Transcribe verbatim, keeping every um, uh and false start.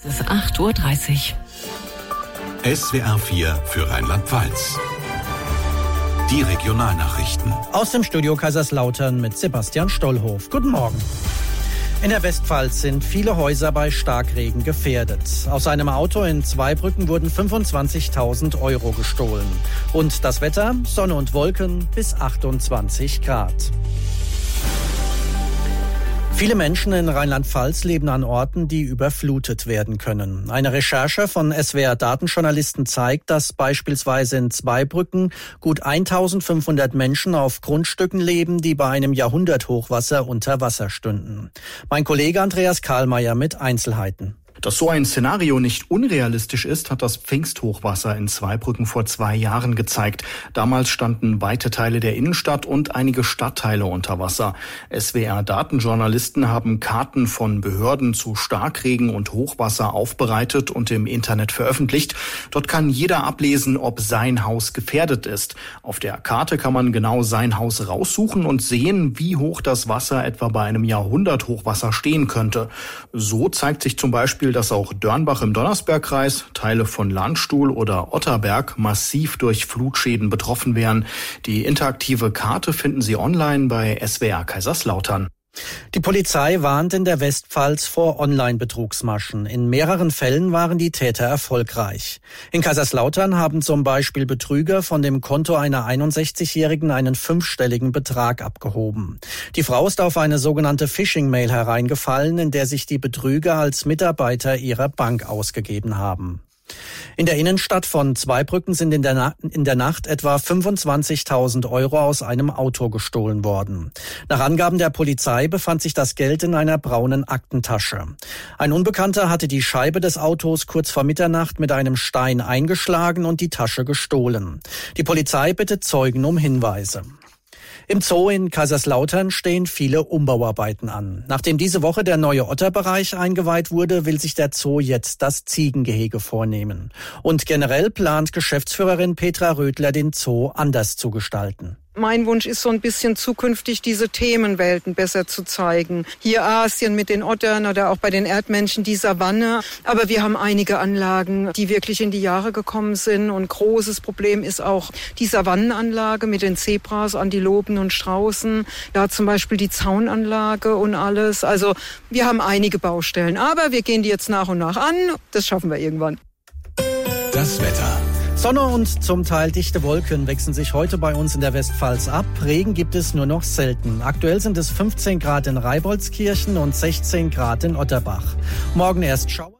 Es ist acht Uhr dreißig. S W R vier für Rheinland-Pfalz. Die Regionalnachrichten. Aus dem Studio Kaiserslautern mit Sebastian Stollhof. Guten Morgen. In der Westpfalz sind viele Häuser bei Starkregen gefährdet. Aus einem Auto in Zweibrücken wurden fünfundzwanzigtausend Euro gestohlen. Und das Wetter? Sonne und Wolken bis achtundzwanzig Grad. Viele Menschen in Rheinland-Pfalz leben an Orten, die überflutet werden können. Eine Recherche von S W R-Datenjournalisten zeigt, dass beispielsweise in Zweibrücken gut eintausendfünfhundert Menschen auf Grundstücken leben, die bei einem Jahrhunderthochwasser unter Wasser stünden. Mein Kollege Andreas Kahlmeier mit Einzelheiten. Dass so ein Szenario nicht unrealistisch ist, hat das Pfingsthochwasser in Zweibrücken vor zwei Jahren gezeigt. Damals standen weite Teile der Innenstadt und einige Stadtteile unter Wasser. S W R-Datenjournalisten haben Karten von Behörden zu Starkregen und Hochwasser aufbereitet und im Internet veröffentlicht. Dort kann jeder ablesen, ob sein Haus gefährdet ist. Auf der Karte kann man genau sein Haus raussuchen und sehen, wie hoch das Wasser etwa bei einem Jahrhunderthochwasser stehen könnte. So zeigt sich zum Beispiel, dass auch Dörnbach im Donnersbergkreis, Teile von Landstuhl oder Otterberg massiv durch Flutschäden betroffen wären. Die interaktive Karte finden Sie online bei S W R Kaiserslautern. Die Polizei warnt in der Westpfalz vor Online-Betrugsmaschen. In mehreren Fällen waren die Täter erfolgreich. In Kaiserslautern haben zum Beispiel Betrüger von dem Konto einer einundsechzigjährigen einen fünfstelligen Betrag abgehoben. Die Frau ist auf eine sogenannte Phishing-Mail hereingefallen, in der sich die Betrüger als Mitarbeiter ihrer Bank ausgegeben haben. In der Innenstadt von Zweibrücken sind in der, Na- in der Nacht etwa fünfundzwanzigtausend Euro aus einem Auto gestohlen worden. Nach Angaben der Polizei befand sich das Geld in einer braunen Aktentasche. Ein Unbekannter hatte die Scheibe des Autos kurz vor Mitternacht mit einem Stein eingeschlagen und die Tasche gestohlen. Die Polizei bittet Zeugen um Hinweise. Im Zoo in Kaiserslautern stehen viele Umbauarbeiten an. Nachdem diese Woche der neue Otterbereich eingeweiht wurde, will sich der Zoo jetzt das Ziegengehege vornehmen. Und generell plant Geschäftsführerin Petra Rödler, den Zoo anders zu gestalten. Mein Wunsch ist so ein bisschen zukünftig diese Themenwelten besser zu zeigen. Hier Asien mit den Ottern oder auch bei den Erdmännchen die Savanne. Aber wir haben einige Anlagen, die wirklich in die Jahre gekommen sind. Und großes Problem ist auch die Savannenanlage mit den Zebras, Antilopen und Straußen. Da zum Beispiel die Zaunanlage und alles. Also wir haben einige Baustellen. Aber wir gehen die jetzt nach und nach an. Das schaffen wir irgendwann. Das Wetter. Sonne und zum Teil dichte Wolken wechseln sich heute bei uns in der Westpfalz ab. Regen gibt es nur noch selten. Aktuell sind es fünfzehn Grad in Reiboltskirchen und sechzehn Grad in Otterbach. Morgen erst Schauer.